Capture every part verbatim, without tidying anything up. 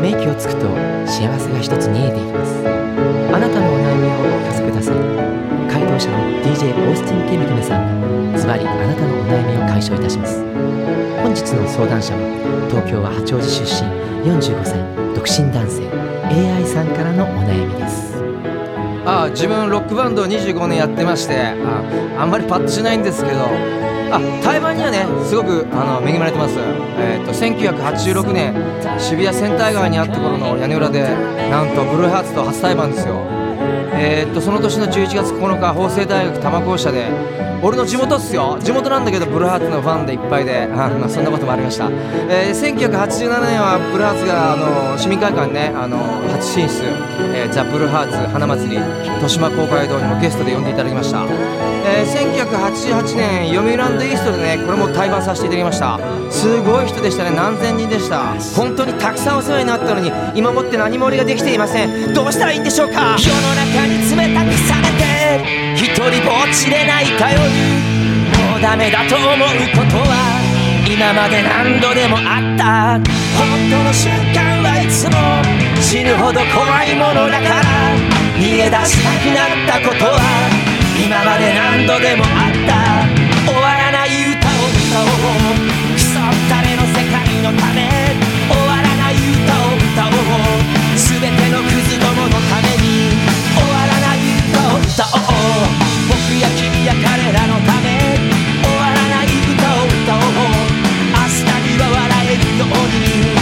め息をつくと幸せが一つ見えていきます。あなたのお悩みをお聞かせください。回答者の ディージェー オースティン・ケミトメさんがズバリあなたのお悩みを解消いたします。本日の相談者は東京は八王子出身よんじゅうごさい独身男性 エーアイ さんからのお悩みです。 ああ、自分ロックバンドをにじゅうごねんやってまして、ああんまりパッとしないんですけど、あ対バンにはねすごくあの恵まれてます。えー、とせんきゅうひゃくはちじゅうろくねん渋谷センター街にあった頃の屋根裏でなんとブルーハーツと初対バンですよ。えー、とその年のじゅういちがつここのか法政大学多摩校舎で、俺の地元っすよ、地元なんだけどブルーハーツのファンでいっぱいで、あ、まあ、そんなこともありました。えー、せんきゅうひゃくはちじゅうななねんはブルーハーツがあの市民会館にねあの初進出、えー、ザ・ブルーハーツ花祭り豊島公会堂にもゲストで呼んでいただきました。えー、せんきゅうひゃくはちじゅうはちねん読売ランドイーストでねこれも対バンさせていただきました。すごい人でしたね、何千人でした。本当にたくさんお世話になったのに今もって何も俺ができていません。どうしたらいいんでしょうか。 世の中に冷たくされて一人ぼっちで泣いた夜、もうダメだと思うことは今まで何度でもあった。本当の瞬間はいつも死ぬほど怖いものだから、逃げ出したくなったことは今まで何度でもあった。終わらない歌を歌おう、クソったれの世界のため。終わらない歌を歌おう、全てのクズどものために。終わらない歌を歌おう、僕や君や彼らのため。終わらない歌を歌おう、明日には笑えるように。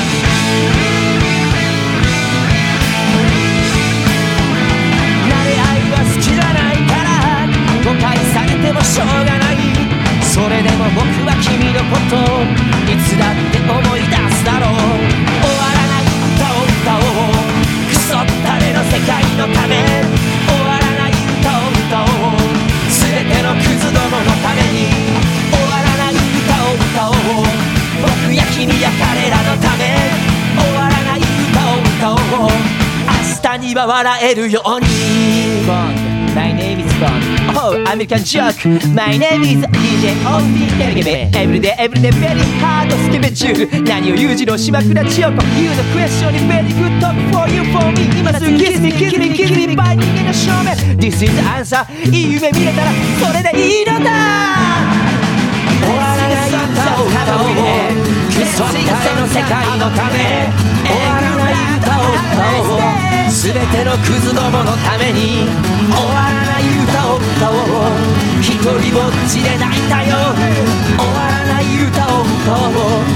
慣れ合いは好きじゃないから誤解されてもしょうがない。それでも僕は君のこといつだって思い出すだろう。終わらない歌を歌おう、クソったれの世界のため。終わらない歌を歌おう、全てのクズどものために。終わらない歌を歌おう、僕や君や彼らのため。終わらない歌を歌おう、明日には笑えるように。My name is Bond. Oh, American joke. My name is ディージェー Austin Kelly. Everyday, everyday, very hard to skip it you. 何を言うじの島倉千代子。You the question is very good talk for you, for me. 今すぐ kiss me, kiss me, kiss me by 人間の正面。This is the answer. いい夢見れたらそれでいいのだ。終わらない歌を歌おう、クソったれの世界のため。終わらない歌を歌おう、全てのクズどものために。終わらない歌を歌おう、一人ぼっちで泣いたよ。終わらない歌を歌おう、